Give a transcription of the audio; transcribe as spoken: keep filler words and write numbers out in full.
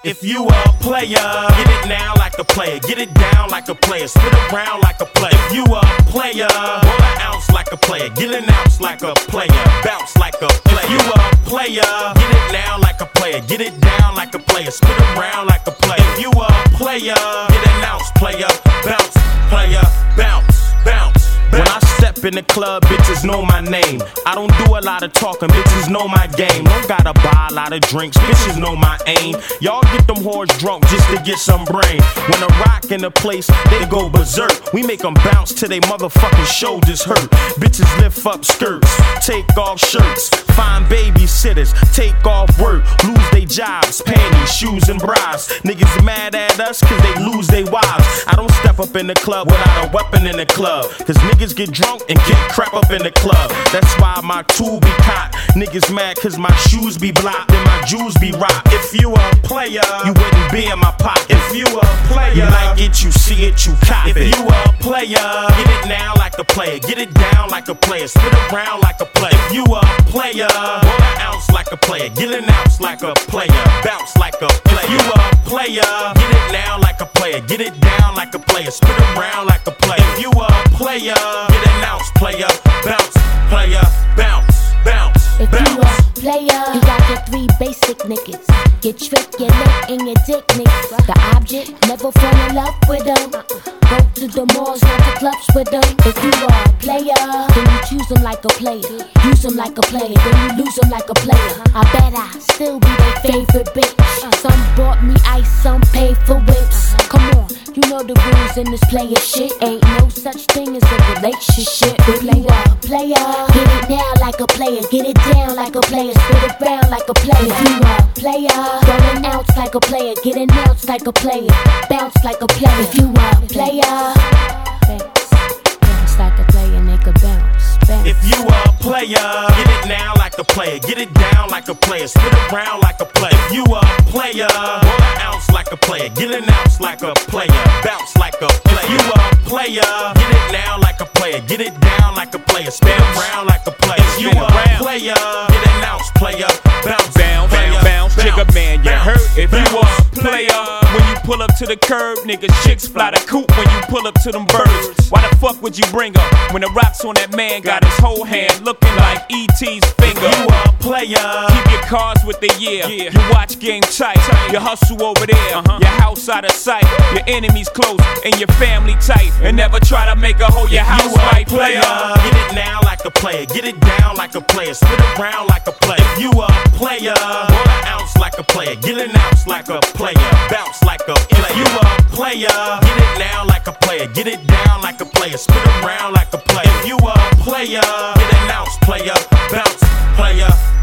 If you a player, get it now like a player. Get it down like a player. Spit around like a player. If you a player, roll an ounce like a player. Get an ounce like a player. Bounce like a player. If you a player, get it now like a player. Get it down like a player. Spit around like a player. If you a player, get an ounce player. Bounce player. Bounce, bounce. When I step in the club, bitches know my name. I don't do a lot of talking, bitches know my game. Don't gotta buy a lot of drinks, bitches know my aim. Y'all get them whores drunk just to get some brain. When I rock in the place, they go berserk. We make them bounce till they motherfucking shoulders hurt. Bitches lift up skirts, take off shirts. Find babysitters, take off work. Lose they jobs, panties, shoes and bras. Niggas mad at us cause they lose they wives. I don't step up in the club without a weapon in the club. Cause niggas get drunk and get crap up in the club. That's why my tool be caught. Niggas mad cause my shoes be blocked and my jewels be rocked. If you a player, you wouldn't be in my pocket. If you a player, you like it, you see it, you cop it. If you a player, get it now like a player. Get it down like a player. Spit around like a player. If you a player, roll an ounce like a player. Get an ounce like a player. Bounce like a player. If you a player, get it now like a player. Get it down like a player. Spit around like a player. If you a player, get an ounce player. Bounce player. Bounce, bounce. If you a player, you got your three basic niggas. Get trick, your neck, and your dick niggas. The object, never fall in love with them. Go to the malls, go to clubs with them. If you a player, then you choose them like a player. Use them like a player, then you lose them like a player. I bet I still be their favorite bitch. Some bought me ice, some paid for whips. Come on, you know the rules in this player shit. Ain't no such thing as a relationship. If you a player, get it now like a player. Get it down like a player. Spit it round like a player. If you a player, roll an ounce like a player. Get an ounce like a player. Bounce like a player. If you a player, bounce, bounce like a player, nigga, bounce. Bounce. If you a player, get it now like a player. Get it down like a player. Spit around like a player. If you a player, roll an ounce like a player. Get an ounce like a player. Bounce like a player. If you a player, get it now like a player. Get it down like a player. Spin around like a player. If you a player, get an ounce player. Bounce, bounce, player, bounce, jigga man, you hurt. If you a player, when you pull up to the curb, niggas chicks fly the coop when you pull up to them birds. Why the fuck would you bring her when the rocks on that man got his whole hand looking like E T's finger? You a player, keep your cars with the year. Yeah. You watch game tight, you hustle over there. Uh-huh. Your house out of sight, your enemies close and your family tight. And never try to make a hoe your house right, player. Get it now like a player, get it down like a player. Spit around like a player. If you a player, roll an ounce like a player. Get an ounce like a player. Bounce like a player. You a player, get it now like a player. Get it down like a player. Spit around like a player. If you a player, get an ounce player. Bounce player.